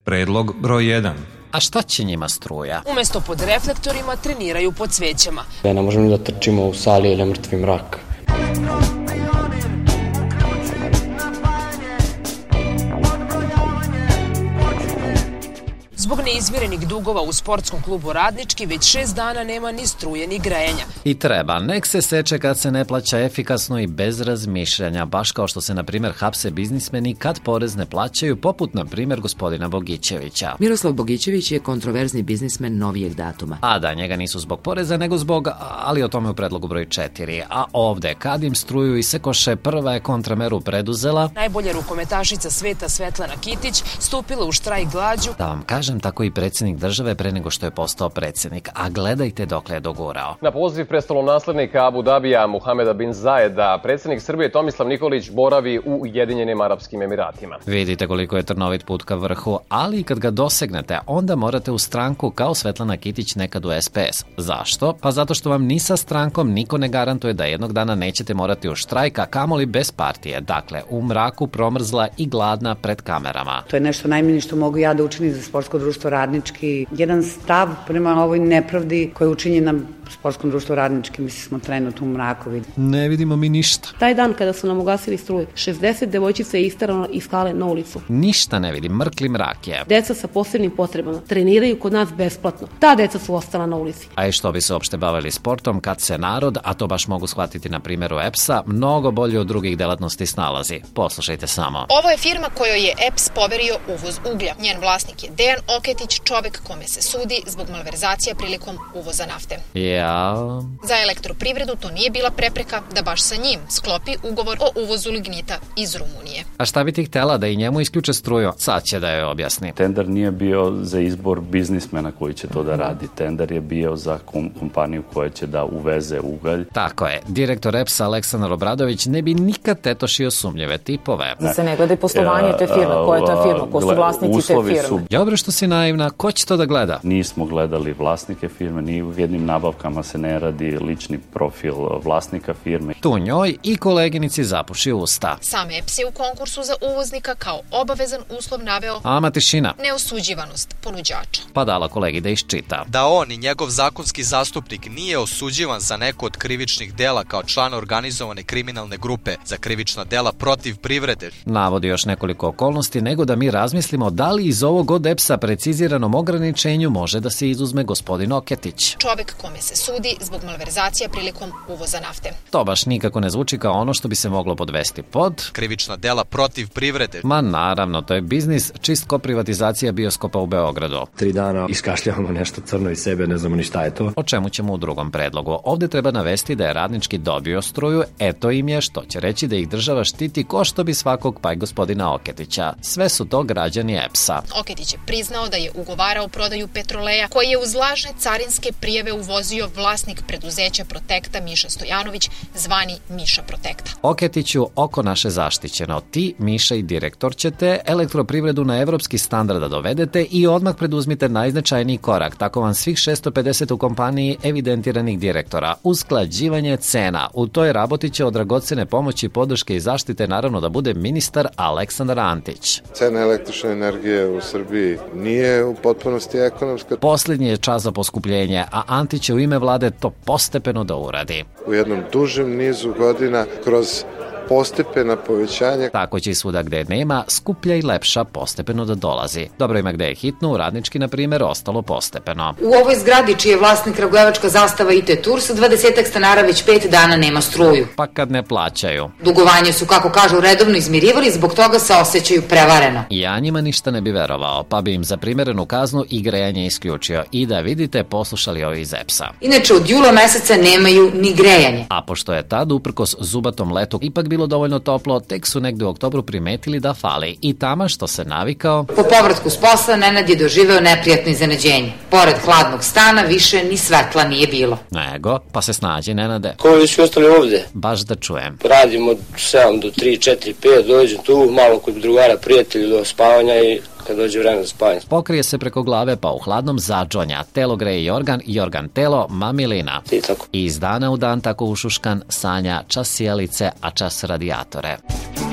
Predlog broj 1. A šta će njima struja? Umesto pod reflektorima treniraju pod svećama. Ne možemo da trčimo u sali ili je mrtvi mrak. Zbog neizmirenih dugova u sportskom klubu Radnički već 6 dana nema ni struje ni grejanja. I treba, nek se seče kad se ne plaća efikasno i bez razmišljanja, baš kao što se, na primjer, hapse biznismeni kad porez ne plaćaju, poput, na primjer, gospodina Bogićevića. Miroslav Bogićević je kontroverzni biznismen novijeg datuma. A da, njega nisu zbog poreza, nego zbog, ali o tome u predlogu broj 4. A ovde, kad im struju i sekoše, prva je kontrameru preduzela Najbolja rukometašica sveta Svetlana Kitić stupila u štrajk glađu. Da vam kažem, tako i predsjednik države pre nego što je postao predsjednik, a gledajte dokle je dogurao. Na poziv prestolonaslednika Abu Dabija Muhameda bin Zajeda, predsjednik Srbije Tomislav Nikolić boravi u Ujedinjenim Arapskim Emiratima. Vidite koliko je trnovit put ka vrhu, ali kad ga dosegnete, onda morate u stranku kao Svetlana Kitić nekad u SPS. Zašto? Pa zato što vam ni sa strankom niko ne garantuje da jednog dana nećete morati u štrajk, a kamoli bez partije. Dakle, u mraku, promrzla i gladna pred kamerama. To je nešto najmanje što mogu ja da učinim za sportsko društvo Radnički. Jedan stav prema ovoj nepravdi koja je učinjena sportskom društvu Radnički, mi smo trenutno u mraku. Ne vidimo mi ništa. Taj dan kada su nam ugasili struju, 60 devojčica je isterano iz skale na ulicu. Ništa ne vidim, mrkli mrak je. Deca sa posebnim potrebama treniraju kod nas besplatno. Ta deca su ostala na ulici. A i što bi se uopšte bavili sportom kad se narod, a to baš mogu shvatiti na primjeru EPS-a, mnogo bolje od drugih delatnosti snalazi. Poslušajte samo. Ovo je firma kojoj je EPS poverio uvoz uglja. Njen vlasnik je Dejan Oketić, čovek kome se sudi zbog malverzacija prilikom uvoza nafte. Za elektroprivredu to nije bila prepreka da baš sa njim sklopi ugovor o uvozu lignita iz Rumunije. A šta bi ti htela, da i njemu isključe struju? Sad će da joj objasni. Tender nije bio za izbor biznismena koji će to da radi. Tender je bio za kompaniju koja će da uveze ugalj. Tako je. Direktor EPS-a Aleksandar Obradović ne bi nikad tetošio sumnjive tipove. Da se ne gleda i poslovanje te firme. Ko je ta firma? Ko su vlasnici te firme? Dobro što si naivna. Ko će to da gleda? Nismo gledali vlasnike firme, ni u jednim nabavkama se ne radi lični profil vlasnika firme. Tu njoj i koleginici zapuši usta. Sam EPS je u konkursu za uvoznika kao obavezan uslov naveo ama tišina, neosuđivanost ponuđača. Pa dala kolegi da iščita. Da on i njegov zakonski zastupnik nije osuđivan za neko od krivičnih dela kao član organizovane kriminalne grupe za krivična dela protiv privrede. Navodi još nekoliko okolnosti, nego da mi razmislimo da li iz ovog od EPS-a preciziranom ograničenju može da se izuzme gospodin Oketić. Čovek kome se sudi zbog malverzacija prilikom uvoza nafte. To baš nikako ne zvuči kao ono što bi se moglo podvesti pod krivična dela protiv privrede. Ma naravno, to je biznis čist ko privatizacija bioskopa u Beogradu. 3 dana iskašljavamo nešto crno iz sebe, ne znamo ni šta je to. O čemu ćemo u drugom predlogu. Ovde treba navesti da je Radnički dobio struju, eto im je, što će reći da ih država štiti ko što bi svakog, pa i gospodina Oketića. Sve su to građani EPS-a. Oketić je priznao da je ugovarao prodaju Petroleja, koji je uz lažne carinske prijave uvozio vlasnik preduzeća Protekta Miša Stojanović, zvani Miša Protekta. Oketiću, oko naše zaštićeno. Ti, Miša i direktor, ćete elektroprivredu na evropski standard da dovedete i odmah preduzmite najznačajniji korak. Tako vam svih 650 u kompaniji evidentiranih direktora. Usklađivanje cena. U toj raboti će od dragocene pomoći, podrške i zaštite naravno da bude ministar Aleksandar Antić. Cena električne energije u Srbiji nije u potpunosti ekonomska. Posljednji je čas za poskupljenje, a Antić će u ime vlade to postepeno da uradi. U jednom dužem nizu godina kroz postepena povećanja. Tako će i svuda gde nema, skuplja i lepša postepeno da dolazi. Dobro ima gde je hitno, u Radnički, na primjer, ostalo postepeno. U ovoj zgradi, čiji je vlasnik kragujevačka zastava IT Tours, 20 stanara već 5 dana nema struju. Pa kad ne plaćaju. Dugovanje su, kako kažu, redovno izmirivali, zbog toga se osjećaju prevareno. Ja njima ništa ne bi verovao, pa bi im za primerenu kaznu i grejanje isključio. I da vidite, poslušali ovi iz EPS-a. Inače, od jula meseca nemaju ni grejanje. A pošto je tad, uprkos zubatom letu, ipak bilo dovoljno toplo, tek su negde u oktobru primetili da fali. I tama što se navikao. Po povratku s posla, Nenad je doživeo neprijatno iznenađenje. Pored hladnog stana više ni svetla nije bilo. Nego, pa se snađi, Nenade. Koji su ostali ovde? Baš da čujem. Radim od 7 do 3, 4, 5, dođem tu, malo kod drugara, prijatelju do spavanja i kad dođe vreme za spavanje. Pokrije se preko glave, pa u hladnom zadžonja. Telo greje jorgan telo, mamilina. I tako. I iz dana u dan tako ušuškan sanja čas sjelice, a čas radijatore.